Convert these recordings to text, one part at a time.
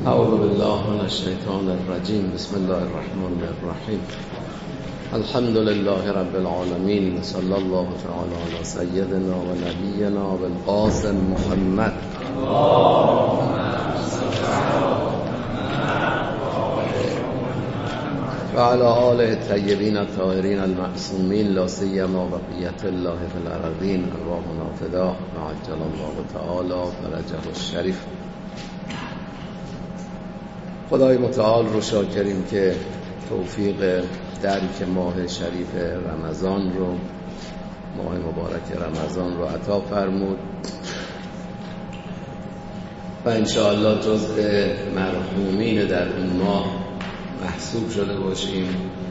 اعوذ بالله من الشیطان الرجیم. بسم الله الرحمن الرحیم. الحمد لله رب العالمین. صلی الله تعالی علی سیدنا و نبینا بالقاسم محمد و علی آله الطیبین الطاهرین المعصومین، لا سیما بقیة الله فی الارضین، ارواحنا فداه و عجل الله تعالی فرجه الشریف. خدای متعال رو شاکریم که توفیق درک ماه شریف رمضان رو، ماه مبارک رمضان رو عطا فرمود و انشاءالله جزء مرحومین در اون ماه محسوب شده باشیم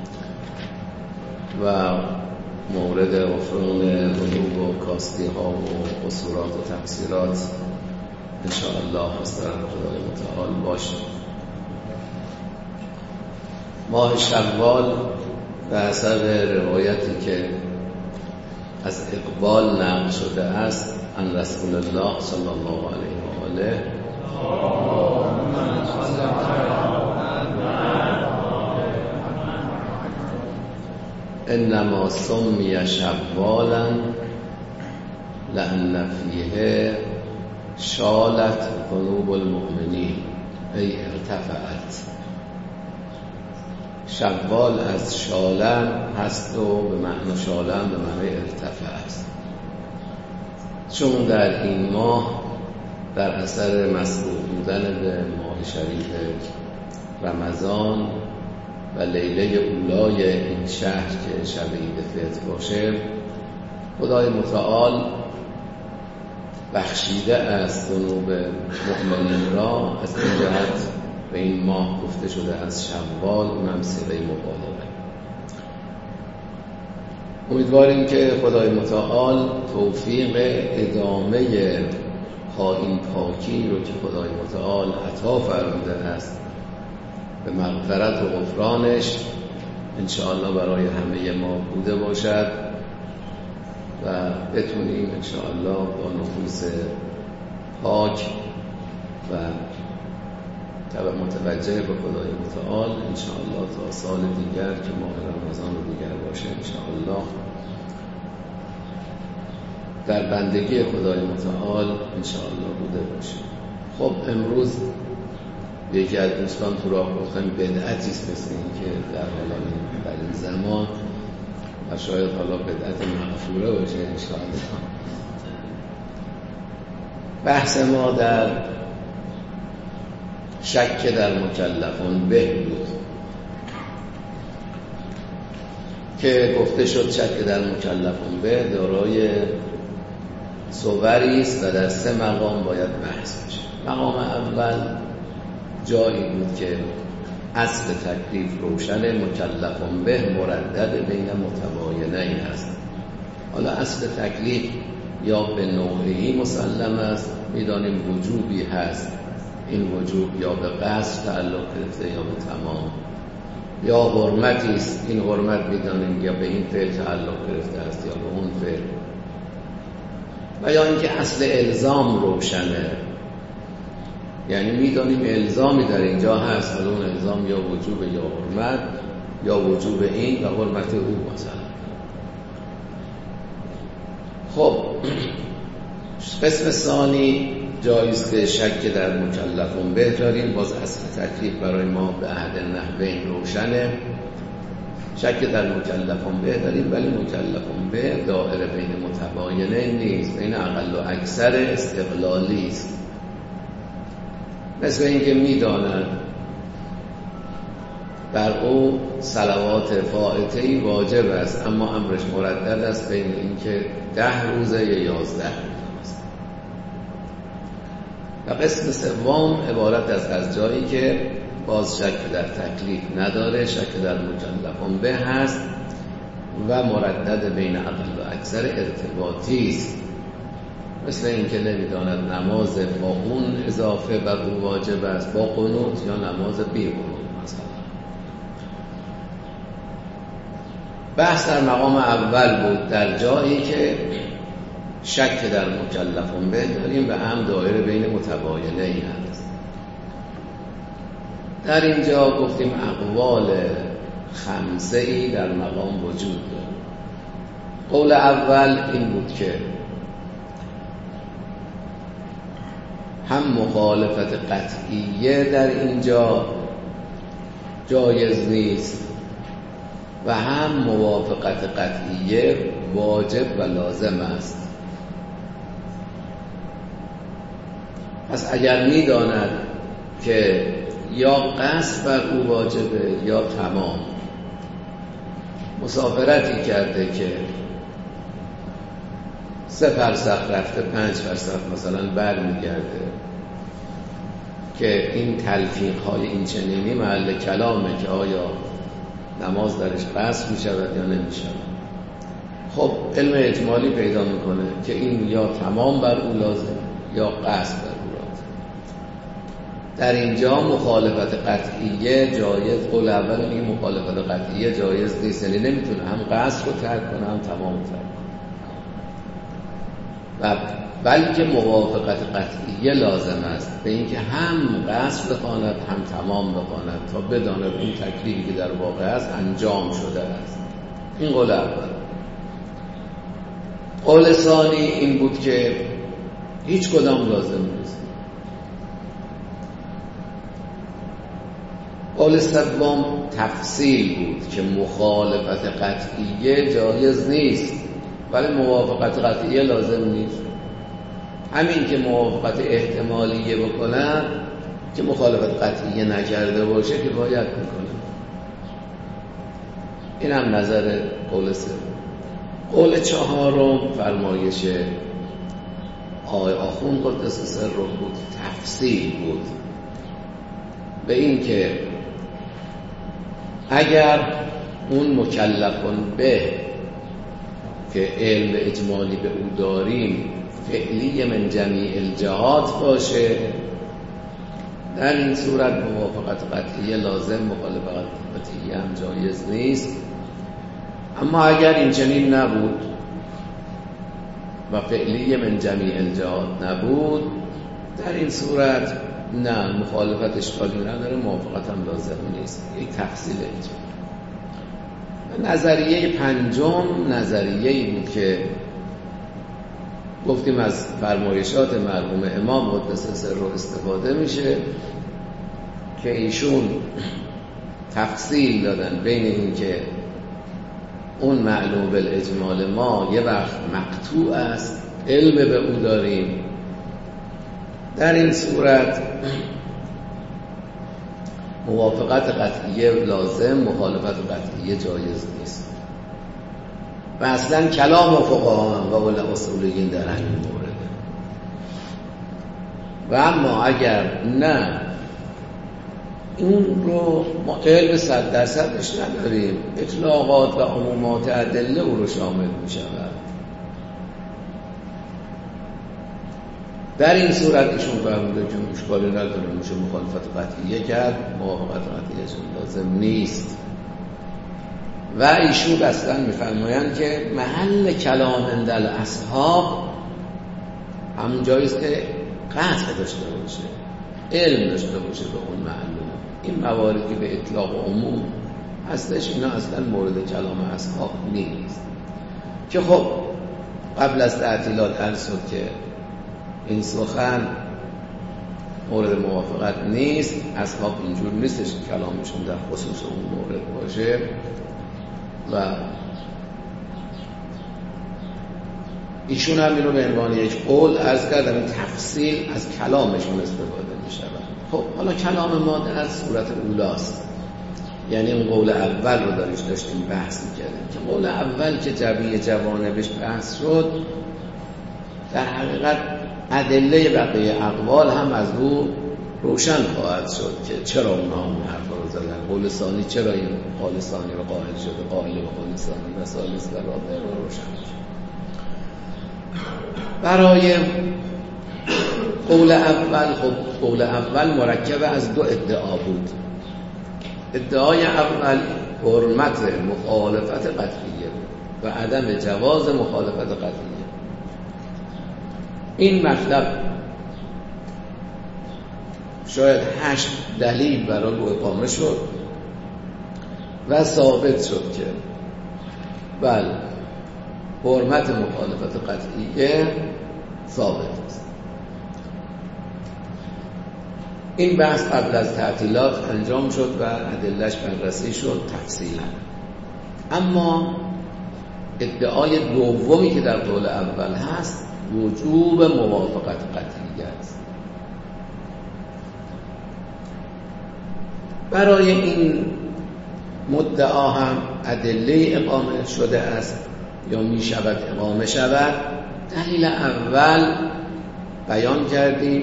و مورد غفران ذنوب و کاستی ها و قصورات و تقصیرات انشاءالله از طرف خدای متعال باشیم. ماه شوال به حسب روایتی که از اقبال نقل شده است عن رسول الله صلی الله علیه و آله انما سمی شوالا لأن فیه شالت قلوب المؤمنین ای ارتفعت. شوال از شالن هست و به معنی شالن به معنی ارتفع است، چون در این ماه در اثر مسبوق بودن به ماه شریف رمضان و لیله اولای این شهر که شب عید فطر باشه، خدای متعال بخشیده از ذنوب مؤمنین را. از این جهت به این ماه گفته شده از شوال، اونم صیغه مبالغه. امیدواریم که خدای متعال توفیق ادامه این پاکی رو که خدای متعال عطا فرموده است به مغفرت و غفرانش انشاءالله برای همه ما بوده باشد و بتونیم انشاءالله با نفوس پاک و متوجه به خدای متعال انشاءالله تا سال دیگر که ماه رمضان رو دیگر باشه انشاءالله در بندگی خدای متعال انشاءالله بوده باشه. خب امروز یکی از دوستان تو راه گفتن بدعتی است مثل این که در این زمان و شاید حالا بدعت مغفوره باشه انشاءالله. بحث ما در شک در مکلفون به بود که گفته شد شک در مکلفون به دارای صوری است و در 3 مقام باید بحث بشه. مقام اول جایی بود که اصل تکلیف روشن، مکلفون به مردد بین متباینین است. حالا اصل تکلیف یا به نوعی مسلم است، میدانیم وجوبی هست، این وجوب یا به قصد تعلق گرفته یا به تمام، یا حرمتی است، این حرمت میدانیم یا به این فعل تعلق گرفته است یا به اون فعل، و یا اینکه اصل الزام روشنه، یعنی میدانیم الزامی در اینجا هست، حالا اون الزام یا وجوب یا حرمت یا وجوب این و حرمت او مثلا. خب قسم ثانی جایز که شک در مکلفون به داریم. باز اصل تکلیف برای ما به احد النحوین روشنه، شک در مکلفون به داریم، ولی مکلفون به دائره بین متباینه نیست، بین اقل و اکثر استقلالی است. مثل اینکه میدانند بر او صلوات فائته‌ای واجب است اما امرش مردد است بین اینکه 10 روزه یا 11 است. و قسم سوم عبارت از جایی که باز شک در تکلیف نداره، شک در مکلفون به هست و مردد بین اقل و اکثر ارتباطی است. مثل اینکه نمیداند نماز با اون اضافه بر او واجب است با قنوت یا نماز بی قنوت مثلا. بحث در مقام اول بود در جایی که شک در مکلفون به داریم و هم دایره بین متباینه ای هست. در اینجا گفتیم اقوال خمسه‌ای در مقام وجود داره. قول اول این بود که هم مخالفت قطعیه در اینجا جایز نیست و هم موافقت قطعیه واجب و لازم است. پس اگر می‌داند که یا قصد بر او واجبه یا تمام، مسافرتی کرده که 3 فرسخ رفته 5 فرسخ مثلا برمیگرده که این تلفیق‌های این چنینی محل کلامه که آیا نماز درش قصد می شود یا نمی شود. خب علم اجمالی پیدا میکنه که این یا تمام بر او لازم یا قصد بر او لازم. در اینجا مخالفت قطعیه جایز، قول اول میگه مخالفت قطعیه جایز نیست، یعنی نمیتونه هم قصد رو ترک کنه هم تمام رو ترک کنه، و بلکه موافقت قطعیه لازم است به اینکه هم قصد بخواند هم تمام بخواند تا بداند اون تکلیفی که در واقع است انجام شده است. این قول اول. قول ثانی این بود که هیچ کدام لازم نیست. قول سوم تفصیل بود که مخالفت قطعیه جایز نیست ولی موافقت قطعیه لازم نیست. همین که موافقت احتمالیه بکنن که مخالفت قطعیه نکرده باشه که باید بکنه. این هم نظر قول سوم. قول چهارم فرمایش آقای آخوند قدس سره بود، تفصیل بود به این که اگر اون مکلفون به که علم اجمالی به او داریم فعلی من جمیع الجهات باشه، در این صورت موافقت قطعیه لازم، مخالفت قطعیه هم جایز نیست. اما اگر این چنین نبود و فعلی من جمیع الجهات نبود، در این صورت نه، مخالفت اشکالی نداره، موافقت هم لازم نیست. یک تفصیل اجمالی. نظریه پنجم نظریه‌ای بود که گفتیم از فرمایشات مرحوم امام قدس سره استفاده میشه که ایشون تفصیل دادن بین این که اون معلوم بالاجمال ما یه وقت مقطوع است، علم به او داریم، در این صورت موافقت قطعیه لازم، مخالفت قطعیه جایز نیست. و اصلا کلام فقها و علماء اصولیین در همین مورد. و اما اگر نه اون رو ما علم 100% نداریم، اطلاقات و عمومات ادله او رو شامل می شود، در این صورت ایشون فرموده که اشکالی نداره، میشه مخالفت قطعیه کرد، موافقت قطعیه لازم نیست. و ایشون اصلا میفرمایند که محل کلام عند الاصحاب همون جاییست که قطع داشته باشه، علم داشته باشه به اون معلوم. این مواردی که به اطلاق و عموم هستش اینا اصلا مورد کلام اصحاب نیست. که خب قبل از تعطیلات عرض شد که این سخن مورد موافقت نیست، اصحاب اینجور نیستش که کلامشون در خصوص اون مورد باشه و ایشون هم اینو به عنوان یک قول عرض کردم، این تفصیل از کلامشون استفاده می شود. خب حالا کلام ما در صورت اولاست، یعنی اون قول اول رو داشتیم بحث می کردیم که قول اول که جبیه جوانبش بحث شد، در حقیقت ادله بقیه اقوال هم از او روشن خواهد شد که چرا اونها اون حرف رو زدن. قول ثانی چرا این قول ثانی رو قائل شده، قائل به قول ثانی و ثالث و رابع رو روشن شد. برای قول اول، خب قول اول مرکب از دو ادعا بود. ادعای اول حرمت مخالفت قطعیه و عدم جواز مخالفت قطعیه. این مطلب شاید 8 دلیل برای اقامه شد و ثابت شد که بله حرمت مخالفت قطعیه ثابت است. این بحث قبل از تعطیلات انجام شد و ادله‌اش بررسی شد تفصیلا. اما ادعای دومی که در قول اول هست وجوب موافقت قطعیه است. برای این مدعا هم ادله اقامه شده است یا می شود اقامه شود. دلیل اول بیان کردیم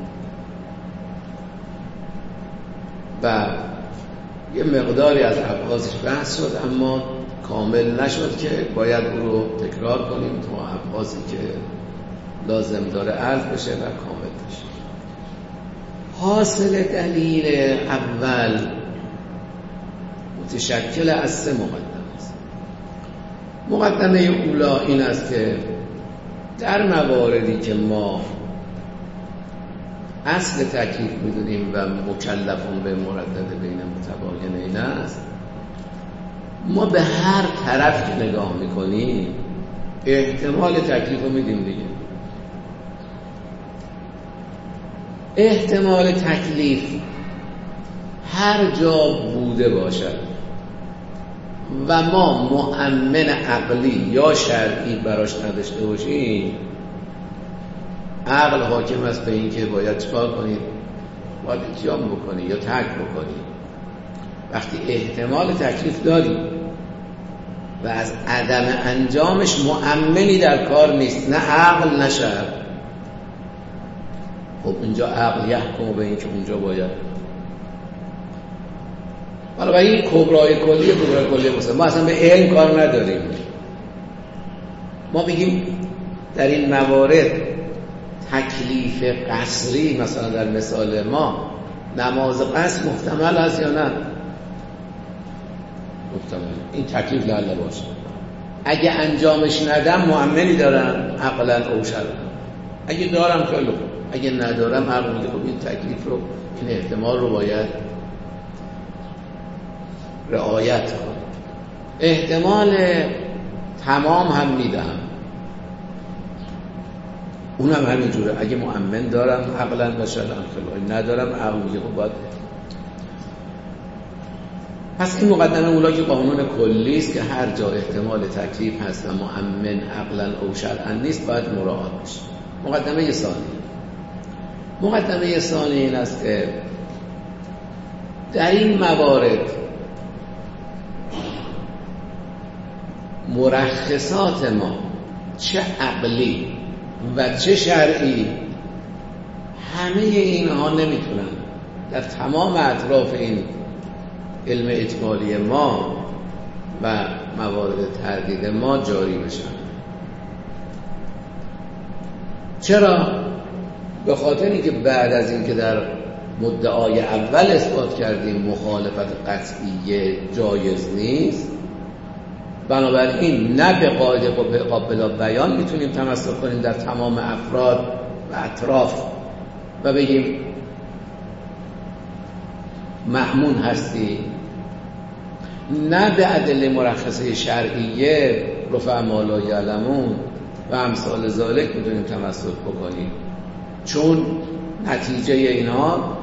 و یه مقداری از ابحاثش بحث شد اما کامل نشد که باید او رو تکرار کنیم تا ابحاثی که لازم داره عرض بشه و کامل بشه. حاصل دلیل اول متشکل از 3 مقدمه است. مقدمه اولا این است که در مواردی که ما اصل تکلیف می‌دونیم و مکلفون به مردد بین متباینین است، ما به هر طرف که نگاه میکنیم احتمال تکلیف رو میدیم دیگه. احتمال تکلیف هر جا بوده باشد و ما مؤمن عقلی یا شرعی براش نداشته باشیم، عقل حاکم است به این که باید چکار کنید؟ باید اتیام بکنید یا ترک بکنید. وقتی احتمال تکلیف داریم و از عدم انجامش مؤمنی در کار نیست، نه عقل نه شرع، خب اینجا عقل یحکم به این که اونجا باید. حالا این کبرای کلیه مثلا ما اصلا به علم کار نداریم. ما بگیم در این موارد تکلیف قصری، مثلا در مثال ما نماز قصر محتمل است یا نه؟ محتمل. این تکلیف لعله باشه. اگه انجامش ندم مؤمنی دارم عقلا او شرعا. اگه دارم خیلی خوب، اگه ندارم عقل میگه خب این تکلیف رو، این احتمال رو باید رعایت کنم. احتمال تمام هم میدم، اونم همینجوره. اگه مؤمن دارم عقلا و شرعا خیلی، ندارم عقل میگه خب باید. پس این مقدمه اولا که قانون کلی است که هر جا احتمال تکلیف هست و مؤمن عقلا او شرعا نیست باید مراعات بشه. مقدمه ثانی این است که در این موارد مرخصات ما چه عقلی و چه شرعی همه اینها نمیتونن در تمام اطراف این علم اجمالی ما و موارد تردید ما جاری بشن. چرا؟ به خاطر اینکه بعد از اینکه در مدعای اول اثبات کردیم مخالفت قطعی جایز نیست، بنابراین نه به قاعده قابل بیان میتونیم تمسک کنیم در تمام افراد و اطراف و بگیم مأمون هستی، نه به ادله مرخصه شرعیه رفع ما لا یعلمون و امثال ذالک میتونیم تمسک بکنیم. چون نتیجه اینها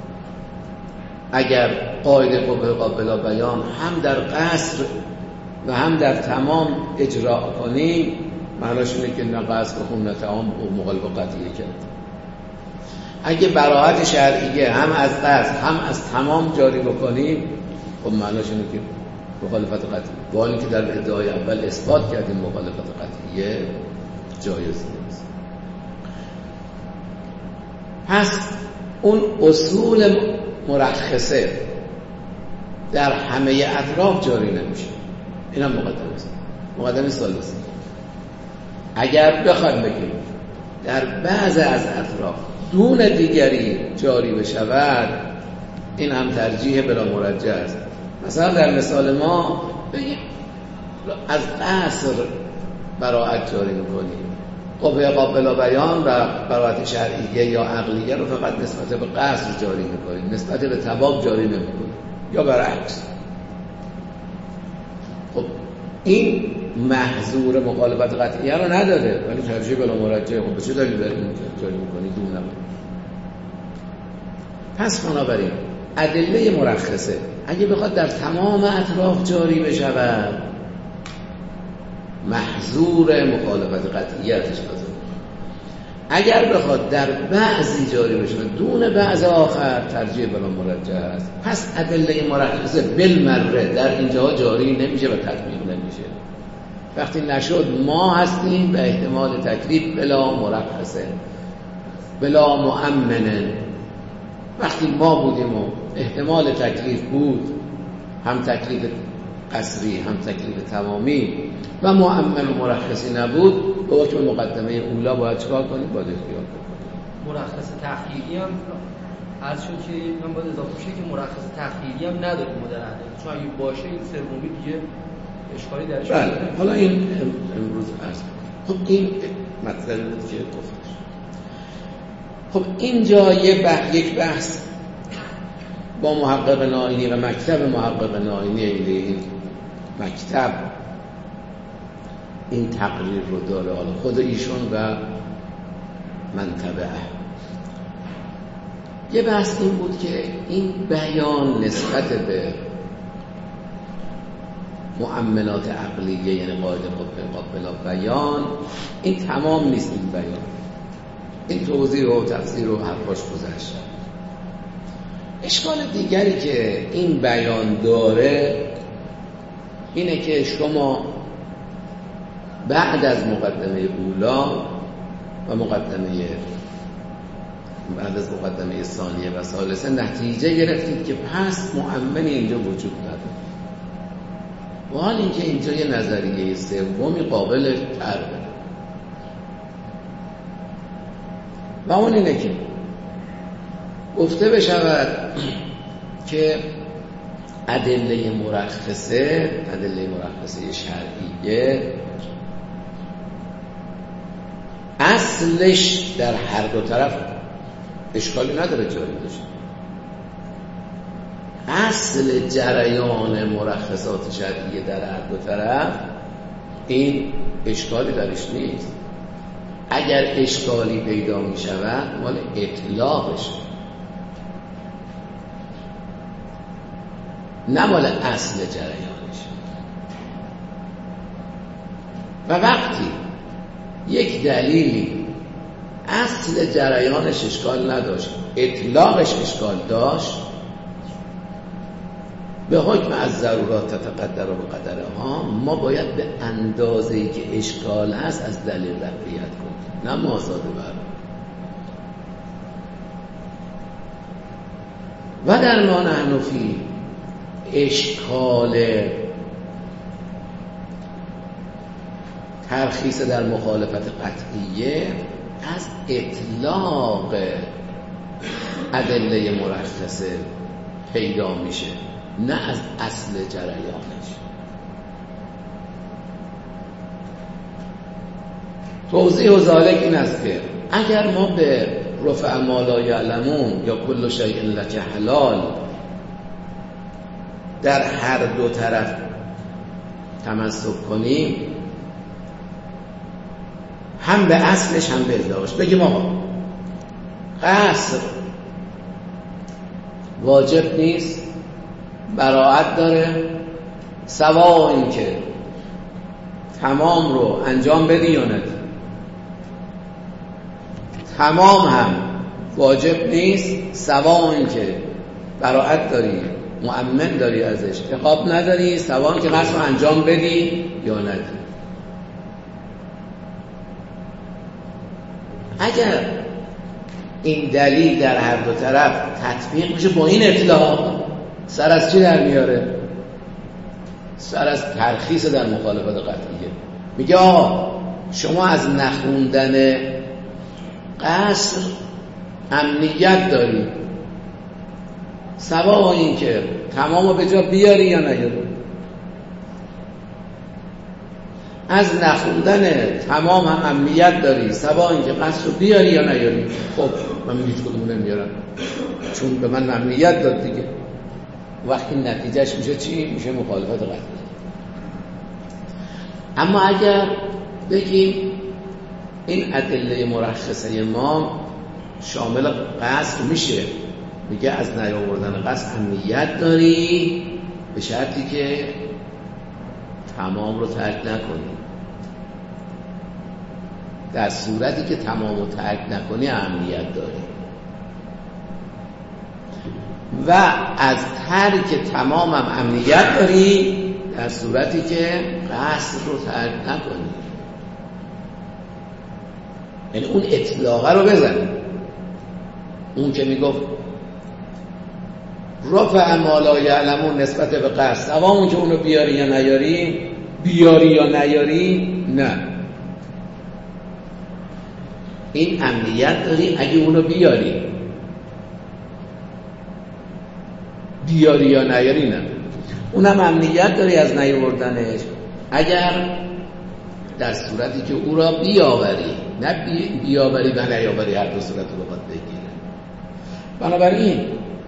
اگر قاعده قابل بیان هم در قصر و هم در تمام اجرا کنیم، معناش اینه که نه قصر بخون نه تمام مخالف قطعیه کرد. اگه براحت شرعیه هم از قصر هم از تمام جاری بکنیم، خب معناش اینه که مخالفت قطعیه، با اینکه در ادعای اول اثبات کردیم مخالفت قطعیه جایز نیست. پس اون اصول مرخصه در همه اطراف جاری نمیشه. این هم مقدمه ثالثه. اگر بخوایم بگیم در بعض از اطراف دون دیگری جاری بشود، این هم ترجیح بلا مرجح است. مثلا در مثال ما بگیم از قصر براءت جاری میکنیم، قوه قابل بیان و براءت شرعیه یا عقلیه رو فقط نسبت به قصر جاری میکنید، نسبت به طباب جاری نمیکنید یا برعکس. خب این محظور مخالفت قطعیه رو نداره، ولی ترجیح بلا مرجح. خب به چه دلیل جاری میکنید؟ دونه. پس بنابراین ادله مرخصه اگه بخواد در تمام اطراف جاری بشود، محظور مخالفت قطعیتش لازم. اگر بخواد در بعضی جاری بشه دون بعض آخر، ترجیح بلا مرجح است. پس ادله مرخصه بالمره در اینجاها جاری نمیشه و تطبیق نمیشه. وقتی نشد ما هستیم به احتمال تکلیف بلا مرخصه بلا مؤمنه. وقتی ما بودیم و احتمال تکلیف بود، هم تکلیف قصری هم تکلیف تمامی و مؤمن و مرخصی نبود، به حکم مقدمه اولا باید چکار کنیم؟ باید اختیار کنیم. مرخص تخییری هم عرض شد که من باید اضافه شه که مرخص تخییری هم نداریم ما در عدد، چون اگه باشه این سومی دیگه اشکالی درش بله. حالا این امروز عرض کنیم. خب این مطلبی بود که گفتش. خب اینجا یک بحث با محقق نائینی و مکتب محقق نائینی، این مکتب این تقریر رو داره، حالا خود ایشون و منطبعه. یه بحث این بود که این بیان نسبت به مؤمنات عقلیه، یعنی قاعده قابل بیان، این تمام نیست. این بیان، این توضیح و تفسیر و حرفاش گذشت. اشکال دیگری که این بیان داره اینه که شما بعد از مقدمه اولا و بعد از مقدمه ثانیه و ثالثه نتیجه گرفتید که پس مؤمنی اینجا وجود نداره، و حال اینکه اینجا یه نظریه سومی قابل طرحه و اون اینه که گفته بشود که ادله مرخصه شرعیه اصلش در هر دو طرف اشکالی نداره جاری باشه. اصل جریان مرخصات شرعیه در هر دو طرف این اشکالی درش نیست. اگر اشکالی پیدا می شود مال اطلاقش، نه مال اصل جریانش. و وقتی یک دلیلی اصل جریانش اشکال نداشت، اطلاقش اشکال داشت، به حکم از ضرورات تتقدر و بقدرها، ما باید به اندازه‌ای که اشکال هست از دلیل رعایت کنیم، نه مازاد بر. و در ما نحن فی اشکال ترخیص در مخالفت قطعیه از اطلاق ادله مرخصه پیدا میشه، نه از اصل جریانش. توضیح و ذالک این است که اگر ما به رفع ما لا یعلمون یا کل شیء لک حلال در هر دو طرف تمسک کنیم، هم به اصلش هم به اطلاقش، بگیم آقا قصر واجب نیست، براءت داره، سوا این که تمام رو انجام بدی یا ندی. تمام هم واجب نیست، سوا این که براءت داری، مؤمن داری، ازش عقاب نداری، سوا این که قصر رو انجام بدی یا ندی. اگر این دلیل در هر دو طرف تطبیق میشه با این اطلاق، سر از چی در میاره؟ سر از ترخیص در مخالفت قطعیه. میگه آقا شما از نخوندن قصر امنیت داری، سوا این که تمامو به جا بیاری یا نیاری. از نخوندن تمام هم امنیت داری، سوا اینکه قصد رو بیاری یا نیاری. خب من هیچ کدوم نمیارم چون به من امنیت داد دیگه. وقتی نتیجهش میشه چی؟ میشه مخالفت قطعی. اما اگر بگیم این ادله مرخصه ما شامل قصد میشه، میگه از نیاوردن قصد امنیت داری به شرطی که تمام رو ترک نکنی. در صورتی که تمام رو ترک نکنی امنیت داری. و از ترک تمام هم امنیت داری در صورتی که قصد رو ترک نکنی. یعنی اون اطلاقه رو بزنی. اون که میگفت رفع ما لا یعلمون نسبت به قصد، اون که اونو بیاری یا نیاری، بیاری یا نیاری، نه این امنیت داری اگه اونو بیاری یا نیاری، نه اونم امنیت داری از نیاوردنش اگر در صورتی که او را بیاوری، نه بیاوری و نیاوری، هر دو صورت رو باید بگیره. بنابراین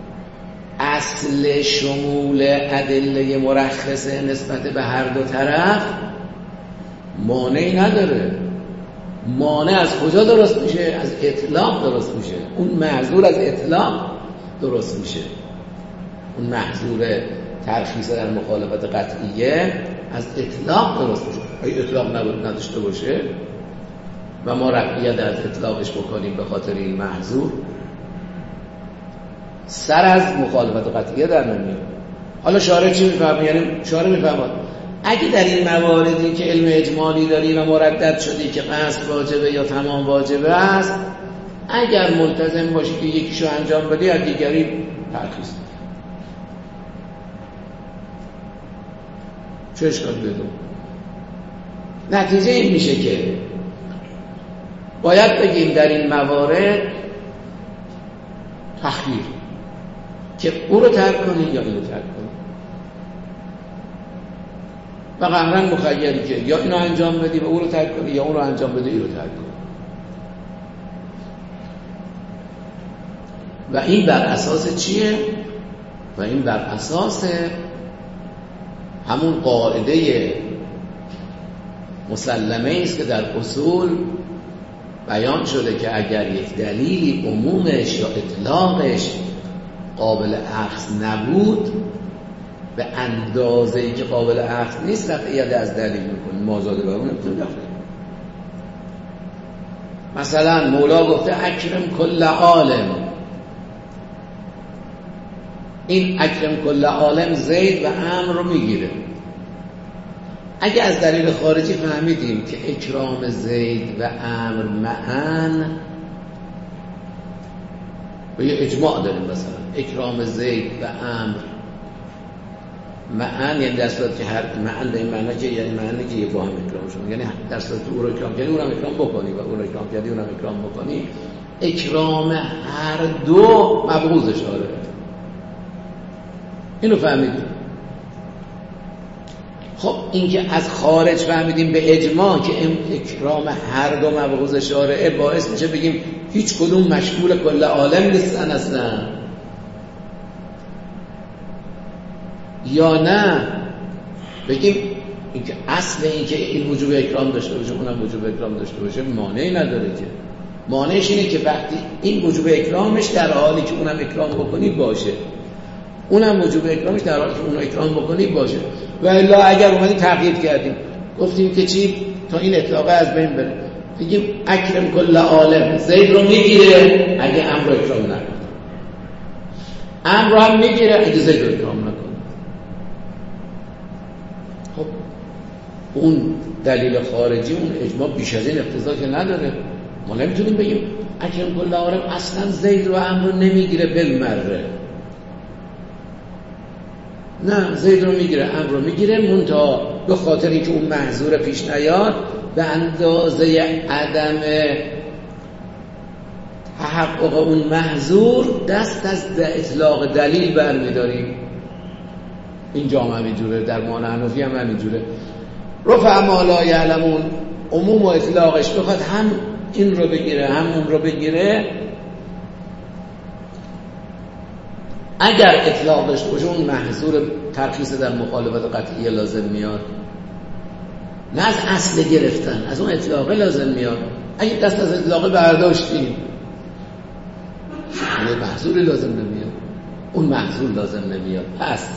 اصل شمول ادله مرخصه نسبت به هر دو طرف مانعی نداره. مانع از کجا درست میشه؟ از اطلاق درست میشه. اون محظور از اطلاق درست میشه. اون محظور ترخیص در مخالفت قطعیه از اطلاق درست میشه. اگه اطلاق نداشته باشه و ما رفعیت از اطلاقش بکنیم به خاطر این محظور، سر از مخالفت قطعیه در نمیاد. حالا شارع چی میفهمه؟ یعنی شارع میفهمه اگه در این مواردی که علم اجمالی داری و مردد شدی که قصد واجبه یا تمام واجبه است، اگر ملتزم باشی که یکیشو انجام بدی از دیگری ترخیص بدی. چه اشکال بدون؟ نتیجه این میشه که باید بگیم در این موارد تخییر که او رو ترک کنی یا اینو ترک کنی، و قهرن مخیری که یا اینو انجام بدی و او رو ترک کنی یا اون رو انجام بدی اینو ترک کنی. و این بر اساس چیه؟ و این بر اساس همون قاعده مسلمه است که در اصول بیان شده که اگر یک دلیلی عمومش یا اطلاقش قابل اخذ نبود، به اندازه‌ای که قابل اخذ نیست رفعیت از دلیل میکنه، مازاده به اون نمیتونه داخل. مثلا مولا گفته اکرم کل عالم، این اکرم کل عالم زید و عمرو رو میگیره. اگه از دلیل خارجی فهمیدیم که اکرام زید و عمرو معن، و یه اجماع داریم مثلا اکرام زید و عمرو معن، یعنی در صورت که هر معن به این معنی که یعنی معنی که یه با هم اکرام شد، یعنی در صورت که او رو اکرام کردی اونم اکرام بکنی و اون رو اکرام کردی اونم اکرام بکنی، اکرام هر دو مبغوض شاره. اینو فهمیدیم. خب این که از خارج فهمیدیم به اجماع که اکرام هر دو مبغوض شارعه، باعث میشه بگیم هیچ کدوم مشمول کل عالم نیستن اصلا، یا نه بگیم این که اصل این که این وجوب اکرام داشته باشه اونم وجوب اکرام داشته باشه مانعی نداره. که مانعش اینه که وقتی این وجوب اکرامش در حالی که اونم اکرام بکنی باشه، اونم وجوب اکرامش در حالی که اونو اکرام بکنی باشه. و الا اگر اومدیم تغییر کردیم گفتیم که چی تا این اطلاقه از بین بره، بگیم اکرم کل عالم، زید رو میگیره اگه عمرو رو اکرام نکنه، عمرو هم میگیره اگه زید رو اکرام نکنه. خب اون دلیل خارجی، اون اجماع بیش از این اقتضا که نداره. ما نمیتونیم بگیم اکرم کل عالم اصلا زید رو عمرو نمیگیره بالمره. نه، زید رو میگیره، عمرو رو میگیره، منتها به خاطر اینکه اون محظور پیش نیاد به اندازه عدم تحقق اون محظور دست از اطلاق دلیل برمیداریم. اینجا هم همینجوره، در معنی حنفی هم همینجوره. رفع ما لا یعلمون عموم و اطلاقش بخواد هم این رو بگیره هم اون رو بگیره، اگر اطلاق داشته باشه اون محظور ترخیص در مخالفت قطعی لازم میاد، نه از اصل گرفتن، از اون اطلاقه لازم میاد. اگه دست از اطلاقه برداشتیم اون محظوری لازم نمیاد، اون محظور لازم نمیاد. پس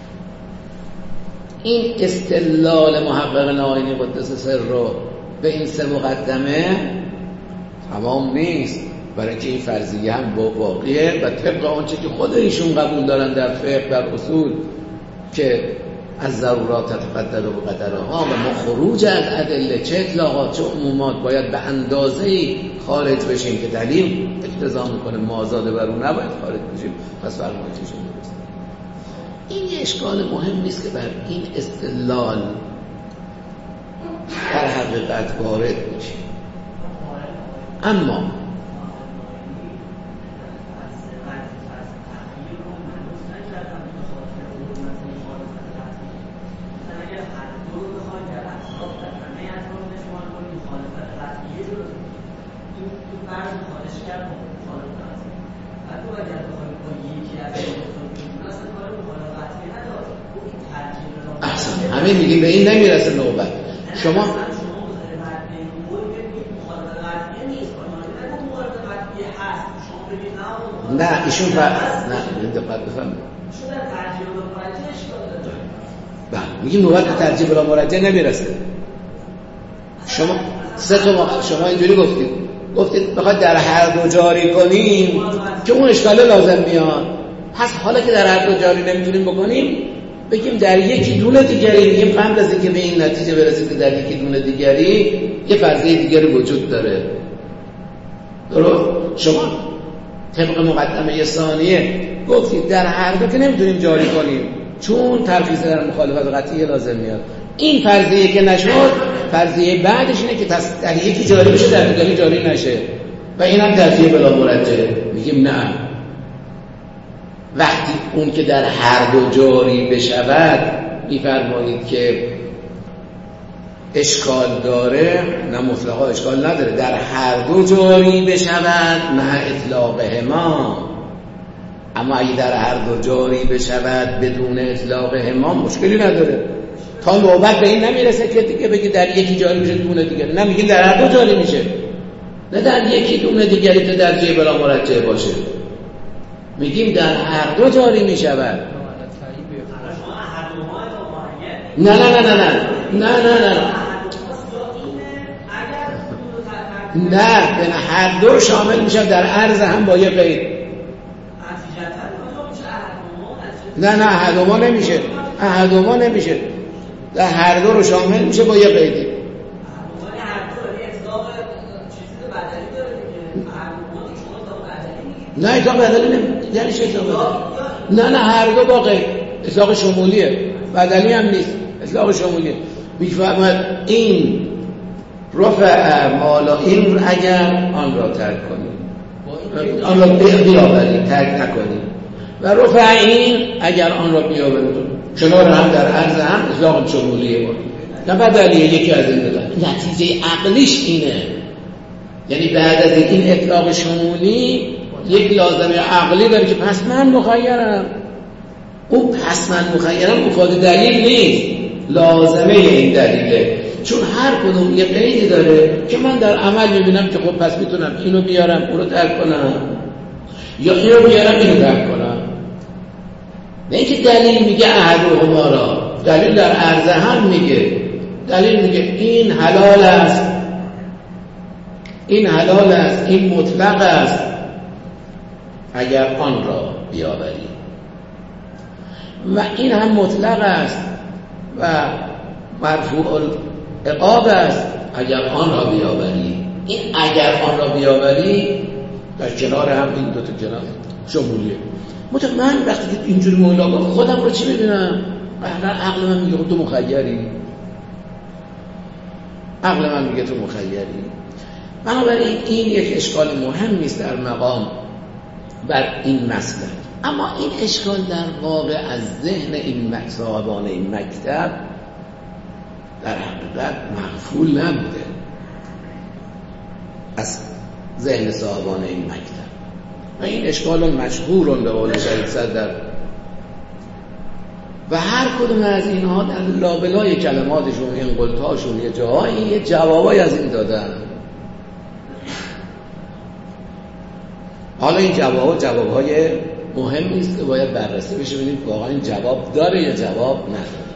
این استدلال محقق ناینی قدس سر رو به این سه مقدمه تمام نیست، برای که این فرضیه هم واقعیه و طبق آنچه که خود ایشون قبول دارن در فقه در اصول که از ضرورات تتقدر و بقدرها و ما خروج از ادله چه اطلاقات چه عمومات باید به اندازه‌ای خارج بشیم که دلیل اقتضا میکنه ما آزاده بر اون نباید خارج بشیم. پس فرمایششون درست. این یه اشکال مهم نیست که بر این استدلال در حقیقت وارد میشیم. اما همه میگیم به این نمیرسه نوبت. شما نه ایشون نه دقت بفرمایید میگیم نوبت به ترجیح بلا مرجح نمیرسه. شما سه تا شما اینجوری گفتید بخواد در هر دو جاری کنیم که اون اشکال لازم میاد. پس حالا که در هر دو جاری نمیتونیم بکنیم بگیم در یکی دونه دیگری، میگیم قبل از اینکه به این نتیجه برسید که در یکی دونه دیگری یه فرضیه دیگری وجود داره. درست؟ شما طبق مقدمه ثانیه گفتید در هر دو که نمیتونیم جاری کنیم چون ترخیص در مخالفت قطعی لازم میاد. این فرضیه که نشد، فرضیه بعدش اینه که در یکی جاری بشه در دیگری جاری نشه و این هم ترجیح بلا مرجح. میگیم نه، وقتی اون که در هر دو جاری بشود میفرمایید که اشکال داره، نه مطلقا اشکال نداره، در هر دو جاری بشود مع اطلاقهما. اما اگه در هر دو جاری بشود بدون اطلاقهما مشکلی نداره، تا نوبت به این نمیرسه که دیگه بگی در یکی جاری میشه دونه دیگه، نه میگیم در هر دو جاری میشه، نه در یکی دونه دیگری تو در جای بلا مرجح باشه، میگیم در هر دو جاری میشود. نه نه نه نه نه نه نه نه نه به هر دو شامل میشه در عرض هم با یه قید. نه نه احدهما نمیشه، احدهما نمیشه، در هر دو رو شامل میشه با یه قیدی. نه اطلاق بدلی نمیشه، یعنی چه اطلاق بدلی؟ نه هر دو با قید، اطلاق شمولیه، بدلی هم نیست، اطلاق شمولیه. میفرماید این رفع مالا این اگر آن را ترک کنیم، آن را بیاوریم ترک نکنیم، و رفع این اگر آن را بیاوریم، کنار هم در عرض هم اطلاق شمولیه بود، نه بدلیه. یکی از این دو نتیجه عقلیش اینه، یعنی بعد از این اطلاق شمولی یک لازمه عقلی داره که پس من مخیرم. اون پس من مخیرم مفاد دلیل نیست، لازمه این دلیله، چون هر کدوم یه قیدی داره که من در عمل میبینم که خب پس میتونم اینو بیارم اونو ترک کنم، یا اینو بیارم اینو ترک کنم. نه اینکه دلیل میگه احدهما را، دلیل در عرض هم میگه، دلیل میگه این حلال است، این حلال است، این مطلق است اگر آن را بیاوری، و این هم مطلق است و مرفوع العقاب است اگر آن را بیاوری. این اگر آن را بیاوری در کنار هم این دو تا کنار شمولیه. من وقتی که اینجوری مولا گفت خودم رو چی ببینم؟ عقل من میگه تو مخیری، عقل من میگه تو مخیری. بنابراین این یک اشکال مهم نیست در مقام بر این مسئله. اما این اشکال در واقع از ذهن این صاحبان این مکتب در حقیقت مغفول نبوده از ذهن صاحبان این مکتب و این اشکال مشهور به قول شهید صدر و هر کدوم از اینها در لابلای کلماتشون این قلتاشون یه جاهایی یه جوابای از این دادن. حالا این جوابهای مهم نیست که باید بررسی بشه ببینیم واقعا این جواب داره یا جواب نداره.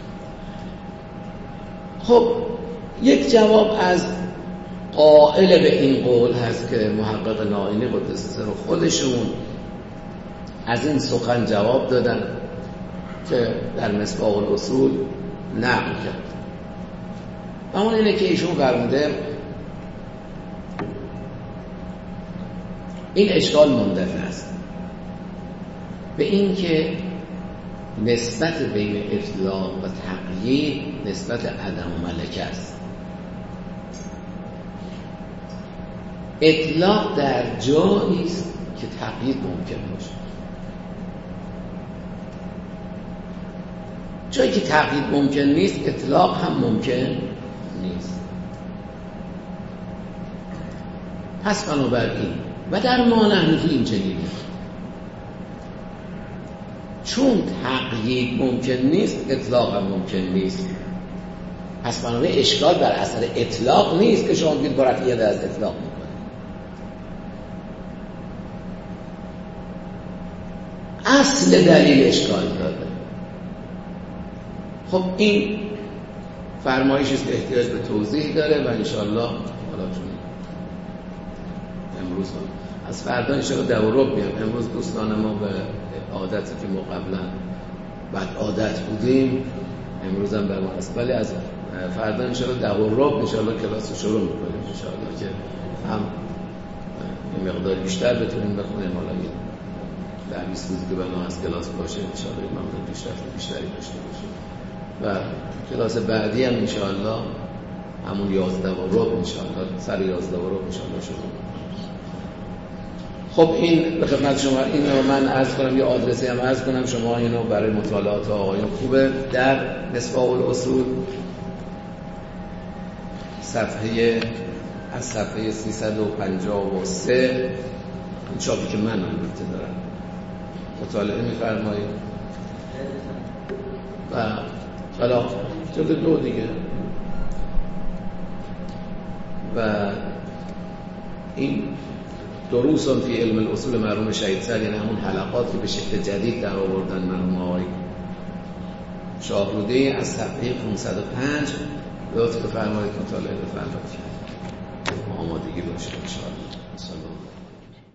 خب یک جواب از قائل به این قول هست که محقق نائینی قدس سره خودشون از این سخن جواب دادن که در مصباح الاصول نقل کرد و اون اینه که ایشون فرموده این اشکال مندفع است به این که نسبت بین اطلاق و تقیید نسبت عدم و ملکه است. اطلاق در جایی است که تقیید ممکن باشه، جایی که تقیید ممکن نیست اطلاق هم ممکن نیست. پس بنابراین و در ما نحن فی این چنینی چون تقیید ممکن نیست اطلاق هم ممکن نیست. پس بنابراین اشکال بر اثر اطلاق نیست که شما بگید با رفعیت از اطلاق میکنید. اصل دلیل اشکال داده. خب این فرمایشی است که احتیاج به توضیح داره و انشاءالله حالا چون امروز از فردا انشاءالله دورب میام. امروز دوستان ما به عادتی که ما قبلا بعد عادت بودیم امروز هم برمان است، ولی از فردا انشاءالله دورب انشاءالله کلاس رو شروع میکنیم انشاءالله که هم این مقدار بیشتر بتونیم بخونیم. حالا در 20 روزی که بنا از کلاس باشه انشاءالله این مقدار بیشتری داشته باشه و کلاس بعدی هم انشاءالله همون 11 و ربع انشاءالله سر 11 و ربع انشاءالله شروع. خب این به خدمت شما اینو من عرض کنم، یه آدرسی هم عرض کنم شما اینو برای مطالعات آقایون خوبه. در مصباح الاصول از صفحه 353 این چاپی که من البته دارم مطالعه می‌فرمایید و حالا جلد 2 دیگه و این دروس فی علم الاصول مرحوم شهید سر، یعنی همون حلقات که به شکل جدید در آوردن مرحوم آقای شاهرودی از صفحه 505 لطف بفرمایید مطالعه بفرمایید آمادگی باشه انشاءالله.